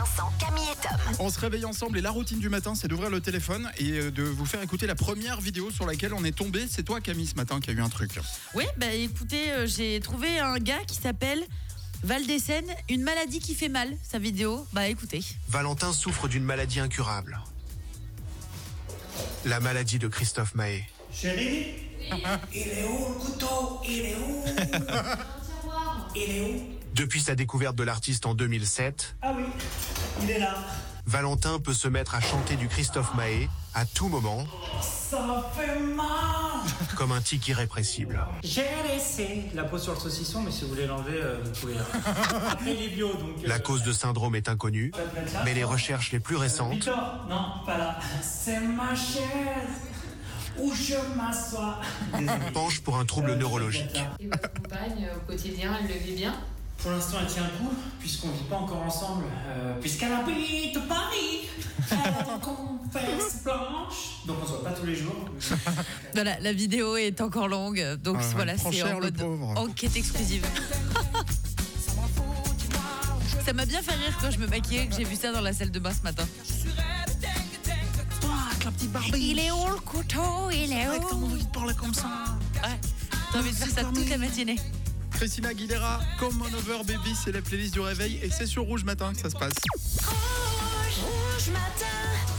Vincent, Camille et Tom. On se réveille ensemble et la routine du matin, c'est d'ouvrir le téléphone et de vous faire écouter la première vidéo sur laquelle on est tombé. C'est toi, Camille, ce matin, qui a eu un truc. Oui, écoutez, j'ai trouvé un gars qui s'appelle Val d'Essène, une maladie qui fait mal. Sa vidéo, écoutez. Valentin souffre d'une maladie incurable. La maladie de Christophe Mahé. Chérie, il est où le couteau? Il est où? Il est où? Depuis sa découverte de l'artiste en 2007, Ah oui, il est là. Valentin peut se mettre à chanter du Christophe Mahé à tout moment, Ça fait mal. comme un tic irrépressible. J'ai laissé la peau sur le saucisson, mais si vous voulez l'enlever, vous pouvez. Après, il est bio, donc. La cause de syndrome est inconnue, mais les recherches les plus récentes Victor, non, pas là. C'est ma chaise où je m'assois. penchent pour un trouble neurologique. Et votre compagne, au quotidien, elle le vit bien? Pour l'instant, elle tient le coup, puisqu'on vit pas encore ensemble, puisqu'elle habite Paris. Elle a des confesses blanches, donc on se voit pas tous les jours. Voilà, la vidéo est encore longue, donc voilà, prend c'est cher, en le mode pauvre. enquête exclusive. Ça m'a bien fait rire quand je me maquillais, que j'ai vu ça dans la salle de bain ce matin. Avec la petite barbe. Il est où le couteau? Il est où? T'as envie de parler comme ça. Ouais, t'as envie de faire ça toute la matinée. Christina Aguilera, Come On Over Baby, c'est la playlist du réveil et c'est sur Rouge Matin que ça se passe. Rouge matin.